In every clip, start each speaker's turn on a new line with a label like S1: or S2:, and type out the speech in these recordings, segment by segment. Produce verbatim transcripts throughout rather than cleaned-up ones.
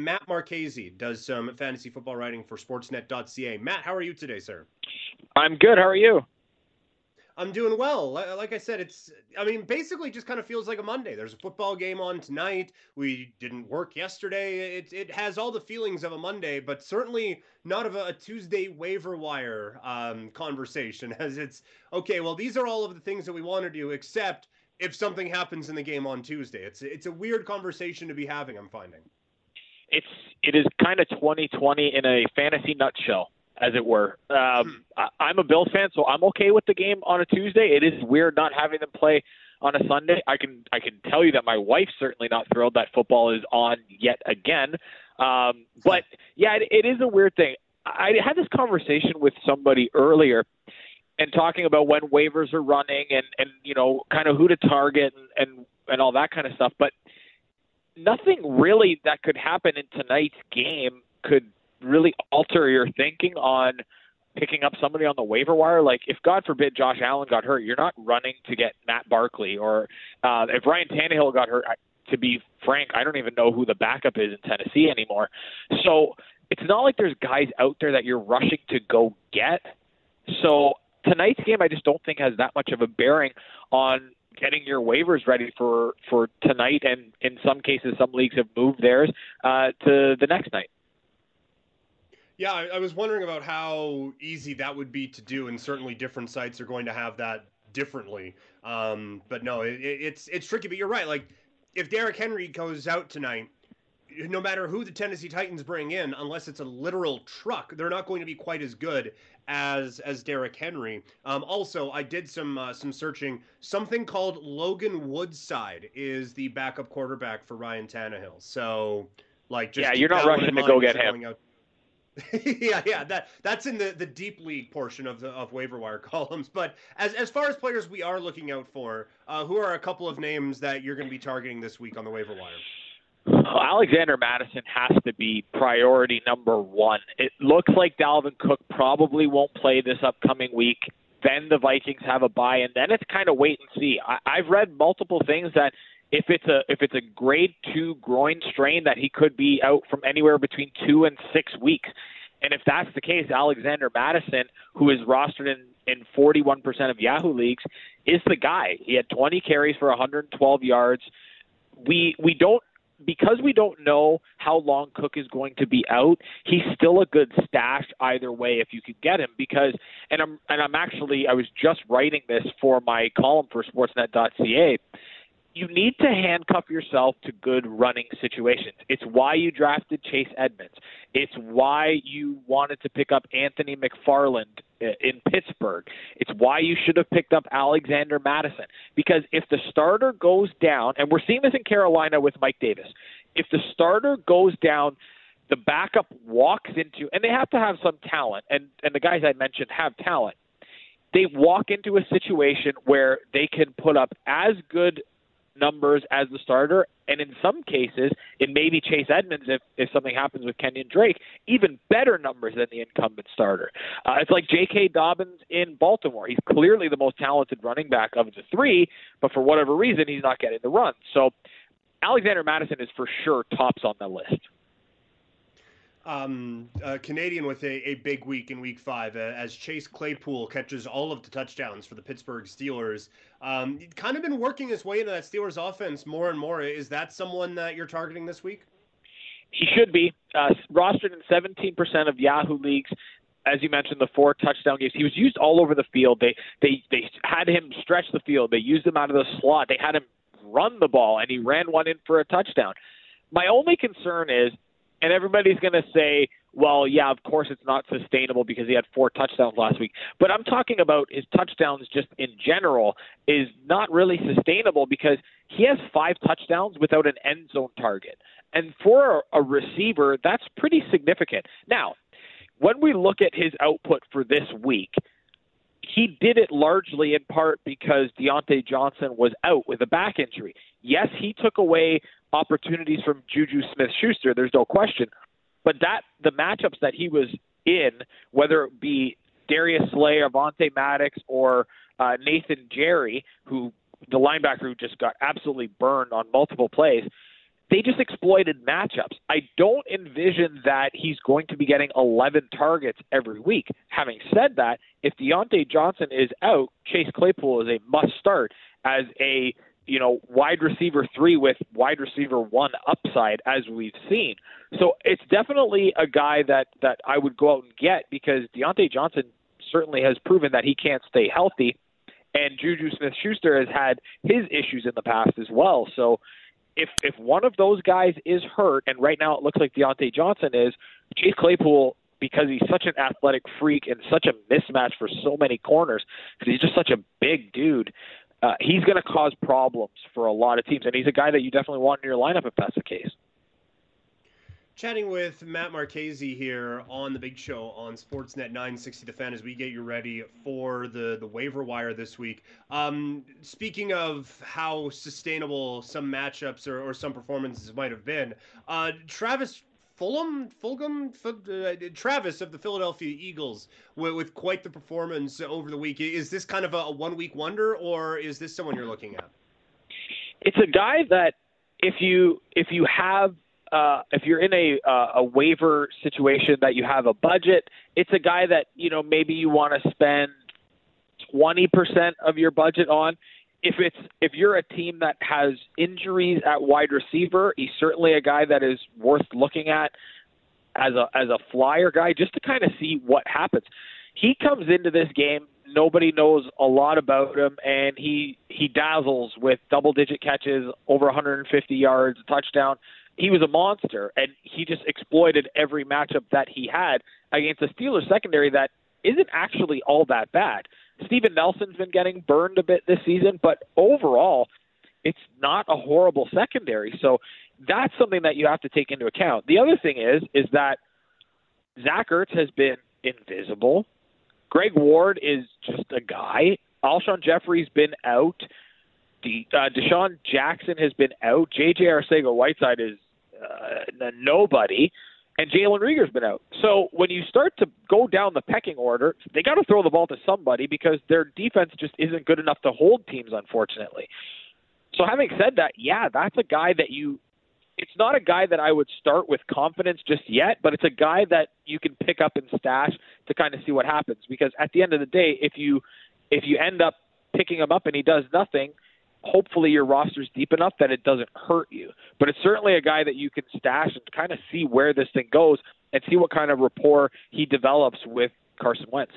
S1: Matt Marchese does some fantasy football writing for sportsnet dot c a. Matt, how are you today, sir?
S2: I'm good. How are you?
S1: I'm doing well. Like I said, it's, I mean, basically just kind of feels like a Monday. There's a football game on tonight. We didn't work yesterday. It, it has all the feelings of a Monday, but certainly not of a, a Tuesday waiver wire um, conversation, as it's, okay, well, these are all of the things that we want to do, except if something happens in the game on Tuesday. It's, it's a weird conversation to be having, I'm finding.
S2: It's it is kind of twenty twenty in a fantasy nutshell, as it were. Um, I, I'm a Bills fan, so I'm okay with the game on a Tuesday. It is weird not having them play on a Sunday. I can I can tell you that my wife's certainly not thrilled that football is on yet again. Um, but yeah, it, it is a weird thing. I had this conversation with somebody earlier, and talking about when waivers are running and and you know kind of who to target and and, and all that kind of stuff, but nothing really that could happen in tonight's game could really alter your thinking on picking up somebody on the waiver wire. Like, if God forbid Josh Allen got hurt, you're not running to get Matt Barkley. Or uh, if Ryan Tannehill got hurt, to be frank, I don't even know who the backup is in Tennessee anymore. So it's not like there's guys out there that you're rushing to go get. So tonight's game, I just don't think has that much of a bearing on getting your waivers ready for, for tonight, and in some cases, some leagues have moved theirs uh, to the next night.
S1: Yeah, I, I was wondering about how easy that would be to do, and certainly different sites are going to have that differently. Um, but no, it, it's it's tricky. But you're right. Like, if Derrick Henry goes out tonight, no matter who the Tennessee Titans bring in, unless it's a literal truck, they're not going to be quite as good as as Derrick Henry. Um, also, I did some uh, some searching. Something called Logan Woodside is the backup quarterback for Ryan Tannehill. So, like, just
S2: Yeah,
S1: keep
S2: you're not
S1: that one in
S2: rushing to go
S1: mind as
S2: get
S1: you're
S2: him.
S1: going out. yeah, yeah, that that's in the, the deep league portion of the of waiver wire columns. But as as far as players we are looking out for, uh, who are a couple of names that you're going to be targeting this week on the waiver wire?
S2: Well, Alexander Mattison has to be priority number one. It looks like Dalvin Cook probably won't play this upcoming week. Then the Vikings have a bye, and then it's kind of wait and see. I, I've read multiple things that if it's a if it's a grade two groin strain, that he could be out from anywhere between two and six weeks. And if that's the case, Alexander Mattison, who is rostered in, in forty-one percent of Yahoo leagues, is the guy. He had twenty carries for one hundred twelve yards. We we don't because we don't know how long Cook is going to be out. He's still a good stash either way if you could get him. Because and I'm and I'm actually I was just writing this for my column for sportsnet dot c a. You need to handcuff yourself to good running situations. It's why you drafted Chase Edmonds. It's why you wanted to pick up Anthony McFarland in Pittsburgh. It's why you should have picked up Alexander Mattison. Because if the starter goes down, and we're seeing this in Carolina with Mike Davis, if the starter goes down, the backup walks into, and they have to have some talent, and, and the guys I mentioned have talent. They walk into a situation where they can put up as good numbers as the starter, and in some cases, it may be Chase Edmonds if, if something happens with Kenyon Drake, even better numbers than the incumbent starter. Uh, it's like J K. Dobbins in Baltimore. He's clearly the most talented running back of the three, but for whatever reason, he's not getting the run. So Alexander Mattison is for sure tops on the list.
S1: Um, uh, Canadian with a, a big week in week five uh, as Chase Claypool catches all of the touchdowns for the Pittsburgh Steelers. Um, kind of been working his way into that Steelers offense more and more. Is that someone that you're targeting this week?
S2: He should be. Uh, rostered in seventeen percent of Yahoo leagues. As you mentioned, the four touchdown games. He was used all over the field. They they they had him stretch the field. They used him out of the slot. They had him run the ball, and he ran one in for a touchdown. My only concern is, and everybody's going to say, well, yeah, of course it's not sustainable because he had four touchdowns last week. But I'm talking about his touchdowns just in general is not really sustainable because he has five touchdowns without an end zone target. And for a receiver, that's pretty significant. Now, when we look at his output for this week, he did it largely in part because Deontay Johnson was out with a back injury. Yes, he took away opportunities from Juju Smith-Schuster, there's no question. But that the matchups that he was in, whether it be Darius Slay, Avonte Maddox, or uh, Nathan Jerry, who the linebacker who just got absolutely burned on multiple plays, they just exploited matchups. I don't envision that he's going to be getting eleven targets every week. Having said that, if Deontay Johnson is out, Chase Claypool is a must start as a you know, wide receiver three with wide receiver one upside, as we've seen. So it's definitely a guy that, that I would go out and get, because Deontay Johnson certainly has proven that he can't stay healthy, and Juju Smith-Schuster has had his issues in the past as well. So if if one of those guys is hurt, and right now it looks like Deontay Johnson is, Chase Claypool, because he's such an athletic freak and such a mismatch for so many corners, because he's just such a big dude, Uh, he's going to cause problems for a lot of teams, and he's a guy that you definitely want in your lineup if that's the case.
S1: Chatting with Matt Marchese here on the Big Show on Sportsnet nine sixty The Fan as we get you ready for the, the waiver wire this week. Um, speaking of how sustainable some matchups or, or some performances might have been, uh, Travis Fulgham, Fulgham, uh, Travis of the Philadelphia Eagles with, with quite the performance over the week. Is this kind of a, a one-week wonder, or is this someone you're looking at?
S2: It's a guy that if you if you have uh, if you're in a uh, a waiver situation that you have a budget, it's a guy that you know maybe you want to spend twenty percent of your budget on. If it's if you're a team that has injuries at wide receiver, he's certainly a guy that is worth looking at as a as a flyer guy, just to kind of see what happens. He comes into this game, nobody knows a lot about him, and he he dazzles with double digit catches, over one hundred fifty yards, a touchdown. He was a monster, and he just exploited every matchup that he had against a Steelers secondary that isn't actually all that bad. Steven Nelson's been getting burned a bit this season, but overall, it's not a horrible secondary. So that's something that you have to take into account. The other thing is, is that Zach Ertz has been invisible. Greg Ward is just a guy. Alshon Jeffrey's been out. The, uh, Deshaun Jackson has been out. J J Arcega-Whiteside is uh, nobody. And Jalen Reagor's been out. So when you start to go down the pecking order, they got to throw the ball to somebody, because their defense just isn't good enough to hold teams, unfortunately. So having said that, yeah, that's a guy that you – it's not a guy that I would start with confidence just yet, but it's a guy that you can pick up and stash to kind of see what happens. Because at the end of the day, if you if you end up picking him up and he does nothing – hopefully your roster's deep enough that it doesn't hurt you. But it's certainly a guy that you can stash and kind of see where this thing goes and see what kind of rapport he develops with Carson Wentz.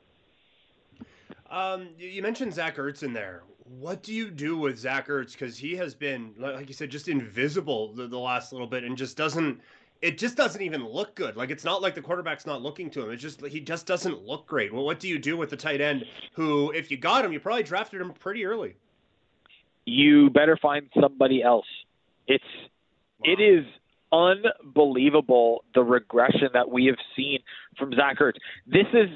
S1: Um, you mentioned Zach Ertz in there. What do you do with Zach Ertz? Because he has been, like you said, just invisible the, the last little bit, and just doesn't – it just doesn't even look good. Like, it's not like the quarterback's not looking to him. It's just he just doesn't look great. Well, what do you do with the tight end who, if you got him, you probably drafted him pretty early?
S2: You better find somebody else. It's wow. It is unbelievable, the regression that we have seen from Zach Ertz. This is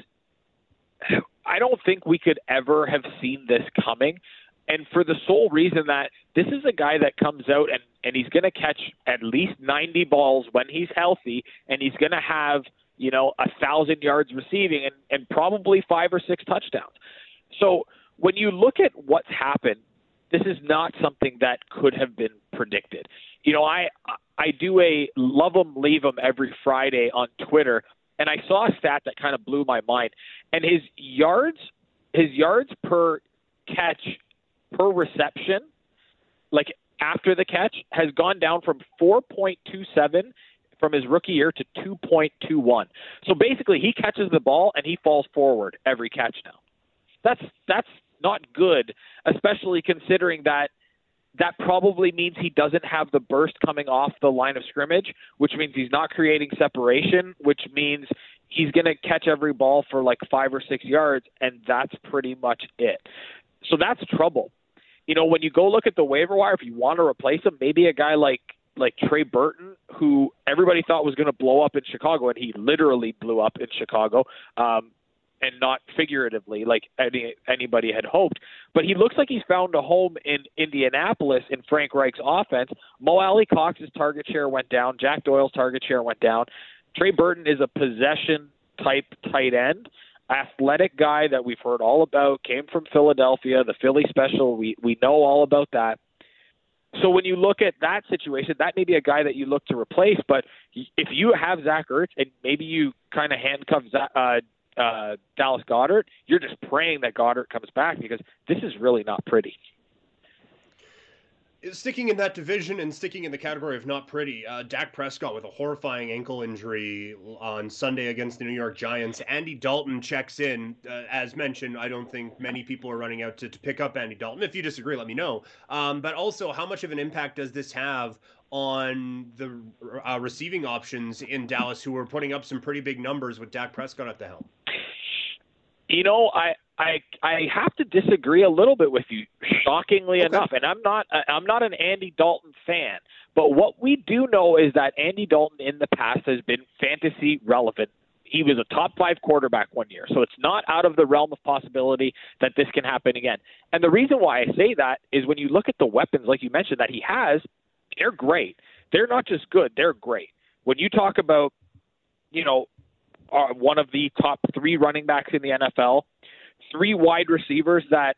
S2: – I don't think we could ever have seen this coming, and for the sole reason that this is a guy that comes out and, and he's going to catch at least ninety balls when he's healthy, and he's going to have, you know, one thousand yards receiving and, and probably five or six touchdowns. So when you look at what's happened, this is not something that could have been predicted. You know, I I do a love 'em, leave 'em every Friday on Twitter, and I saw a stat that kind of blew my mind. And his yards, his yards per catch, per reception, like after the catch, has gone down from four point two seven from his rookie year to two point two one. So basically, he catches the ball and he falls forward every catch now. That's that's. Not good, especially considering that that probably means he doesn't have the burst coming off the line of scrimmage, which means he's not creating separation, which means he's going to catch every ball for like five or six yards, and that's pretty much it. So that's trouble. You know, when you go look at the waiver wire, if you want to replace him, maybe a guy like like Trey Burton, who everybody thought was going to blow up in Chicago, and he literally blew up in Chicago. Um, and not figuratively like any, anybody had hoped. But he looks like he's found a home in Indianapolis in Frank Reich's offense. Mo Alley-Cox's target share went down. Jack Doyle's target share went down. Trey Burton is a possession-type tight end, athletic guy that we've heard all about, came from Philadelphia, the Philly special. We, we know all about that. So when you look at that situation, that may be a guy that you look to replace. But if you have Zach Ertz and maybe you kind of handcuff Zach, uh, uh, Dallas Goedert, you're just praying that Goedert comes back because this is really not pretty.
S1: Sticking in that division and sticking in the category of not pretty, uh, Dak Prescott with a horrifying ankle injury on Sunday against the New York Giants. Andy Dalton checks in. Uh, as mentioned, I don't think many people are running out to, to pick up Andy Dalton. If you disagree, let me know. Um, but also, how much of an impact does this have on the uh, receiving options in Dallas, who are putting up some pretty big numbers with Dak Prescott at the helm?
S2: You know, I, I I have to disagree a little bit with you, shockingly
S1: okay.
S2: enough. And I'm not I'm not an Andy Dalton fan, but what we do know is that Andy Dalton in the past has been fantasy relevant. He was a top five quarterback one year, so it's not out of the realm of possibility that this can happen again. And the reason why I say that is when you look at the weapons, like you mentioned, that he has, they're great. They're not just good, they're great. When you talk about, you know, Uh, one of the top three running backs in the N F L, three wide receivers that,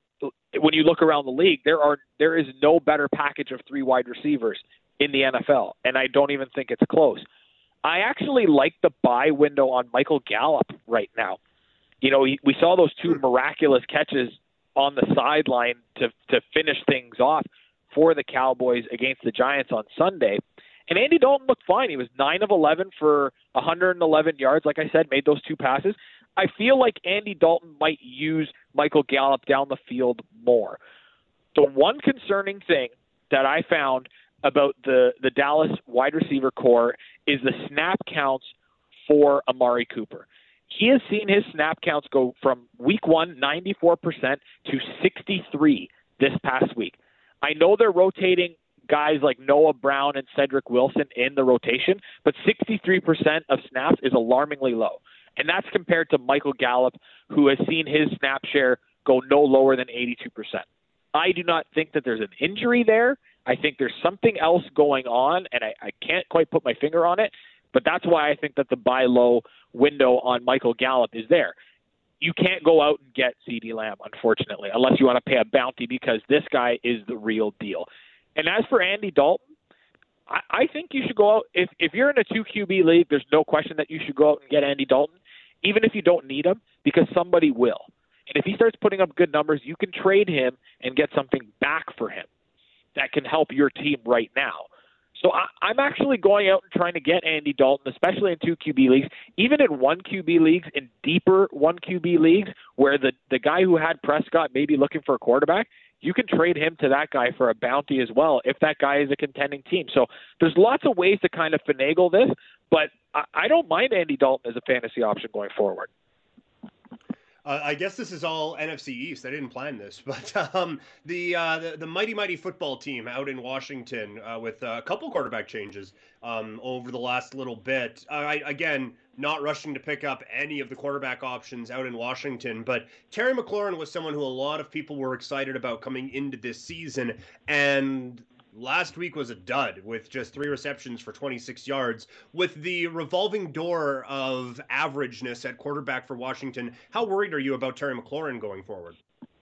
S2: when you look around the league, there are there is no better package of three wide receivers in the N F L, and I don't even think it's close. I actually like the buy window on Michael Gallup right now. You know, we saw those two miraculous catches on the sideline to to finish things off for the Cowboys against the Giants on Sunday. And Andy Dalton looked fine. He was nine of eleven for one hundred eleven yards. Like I said, made those two passes. I feel like Andy Dalton might use Michael Gallup down the field more. The one concerning thing that I found about the, the Dallas wide receiver core is the snap counts for Amari Cooper. He has seen his snap counts go from week one, ninety-four percent, to sixty-three this past week. I know they're rotating guys like Noah Brown and Cedric Wilson in the rotation, but sixty-three percent of snaps is alarmingly low. And that's compared to Michael Gallup, who has seen his snap share go no lower than eighty-two percent. I do not think that there's an injury there. I think there's something else going on, and I, I can't quite put my finger on it, but that's why I think that the buy low window on Michael Gallup is there. You can't go out and get CeeDee Lamb, unfortunately, unless you want to pay a bounty, because this guy is the real deal. And as for Andy Dalton, I, I think you should go out. If, if you're in a two Q B league, there's no question that you should go out and get Andy Dalton, even if you don't need him, because somebody will. And if he starts putting up good numbers, you can trade him and get something back for him that can help your team right now. So I, I'm actually going out and trying to get Andy Dalton, especially in two Q B leagues, even in one Q B leagues, in deeper one Q B leagues, where the, the guy who had Prescott may be looking for a quarterback. You can trade him to that guy for a bounty as well if that guy is a contending team. So there's lots of ways to kind of finagle this, but I, I don't mind Andy Dalton as a fantasy option going forward.
S1: Uh, I guess this is all N F C East. I didn't plan this, but um, the, uh, the the mighty mighty football team out in Washington uh, with a couple quarterback changes um, over the last little bit. Uh, I, again, not rushing to pick up any of the quarterback options out in Washington, but Terry McLaurin was someone who a lot of people were excited about coming into this season, and last week was a dud with just three receptions for twenty-six yards. With the revolving door of averageness at quarterback for Washington, how worried are you about Terry McLaurin going forward?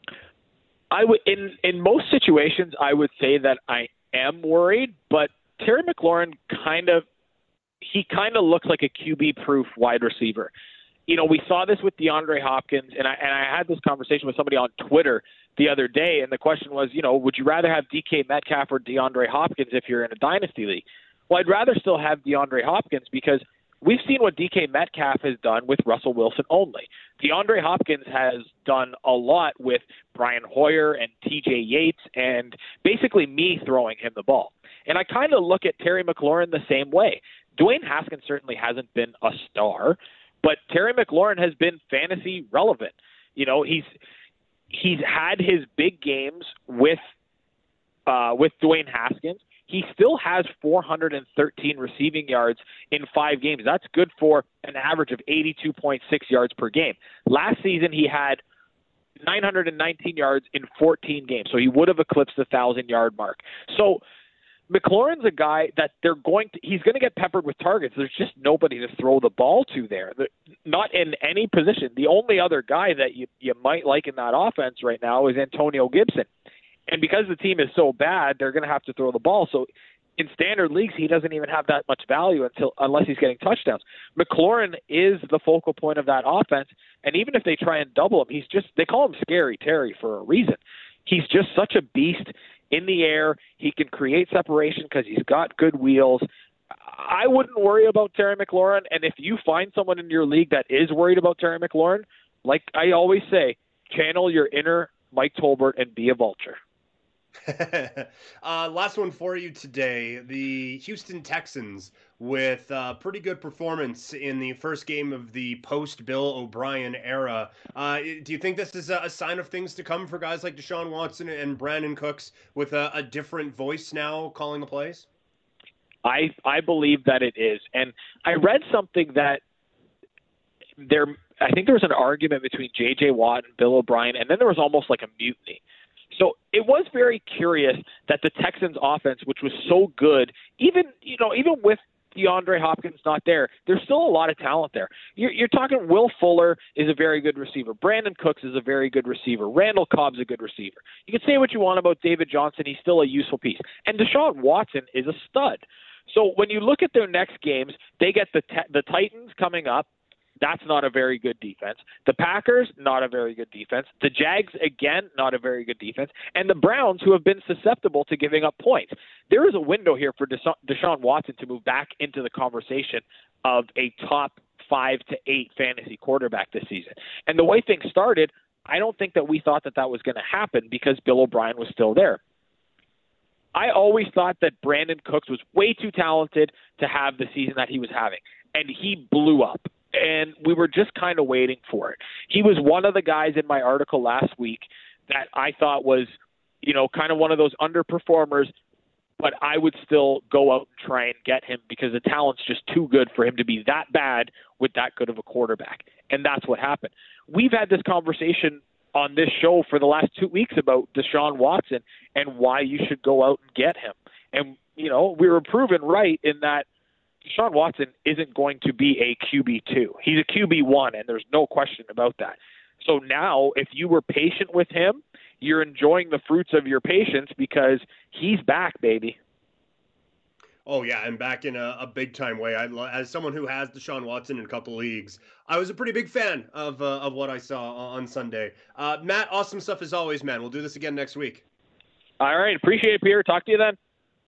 S2: I would, in, in most situations, I would say that I am worried, but Terry McLaurin kind of, he kind of looks like a Q B-proof wide receiver. You know, we saw this with DeAndre Hopkins, and I, and I had this conversation with somebody on Twitter the other day, and the question was, you know, would you rather have D K Metcalf or DeAndre Hopkins if you're in a dynasty league? Well, I'd rather still have DeAndre Hopkins because we've seen what D K Metcalf has done with Russell Wilson only. DeAndre Hopkins has done a lot with Brian Hoyer and T J Yates and basically me throwing him the ball. And I kind of look at Terry McLaurin the same way. Dwayne Haskins certainly hasn't been a star, but Terry McLaurin has been fantasy relevant. You know, he's he's had his big games with uh, with Dwayne Haskins. He still has four hundred thirteen receiving yards in five games. That's good for an average of eighty-two point six yards per game. Last season, he had nine hundred nineteen yards in fourteen games, so he would have eclipsed the one thousand-yard mark. So McLaurin's a guy that they're going to – he's going to get peppered with targets. There's just nobody to throw the ball to there, not in any position. The only other guy that you, you might like in that offense right now is Antonio Gibson. And because the team is so bad, they're going to have to throw the ball. So in standard leagues, he doesn't even have that much value until unless he's getting touchdowns. McLaurin is the focal point of that offense, and even if they try and double him, he's just they call him Scary Terry for a reason. He's just such a beast in the air. He can create separation because he's got good wheels. I wouldn't worry about Terry McLaurin, and if you find someone in your league that is worried about Terry McLaurin, like I always say, channel your inner Mike Tolbert and be a vulture.
S1: uh, last one for you today. The Houston Texans with a pretty good performance in the first game of the post-Bill O'Brien era. Uh, do you think this is a sign of things to come for guys like Deshaun Watson and Brandon Cooks with a, a different voice now calling the plays?
S2: I I believe that it is. And I read something that there I think there was an argument between J J Watt and Bill O'Brien, and then there was almost like a mutiny. So it was very curious that the Texans offense, which was so good, even you know, even with DeAndre Hopkins not there, there's still a lot of talent there. You're, you're talking Will Fuller is a very good receiver. Brandon Cooks is a very good receiver. Randall Cobb's a good receiver. You can say what you want about David Johnson. He's still a useful piece. And Deshaun Watson is a stud. So when you look at their next games, they get the the Titans coming up. That's not a very good defense. The Packers, not a very good defense. The Jags, again, not a very good defense. And the Browns, who have been susceptible to giving up points. There is a window here for Desha- Deshaun Watson to move back into the conversation of a top five to eight fantasy quarterback this season. And the way things started, I don't think that we thought that that was going to happen because Bill O'Brien was still there. I always thought that Brandon Cooks was way too talented to have the season that he was having. And he blew up. And we were just kind of waiting for it. He was one of the guys in my article last week that I thought was, you know, kind of one of those underperformers, but I would still go out and try and get him because the talent's just too good for him to be that bad with that good of a quarterback. And that's what happened. We've had this conversation on this show for the last two weeks about Deshaun Watson and why you should go out and get him. And, you know, we were proven right in that Deshaun Watson isn't going to be a Q B two. He's a Q B one, and there's no question about that. So now, if you were patient with him, you're enjoying the fruits of your patience because he's back, baby.
S1: Oh, yeah, and back in a, a big-time way. I, as someone who has Deshaun Watson in a couple leagues, I was a pretty big fan of uh, of what I saw on Sunday. Uh, Matt, awesome stuff as always, man. We'll do this again next week.
S2: All right. Appreciate it, Pierre. Talk to you then.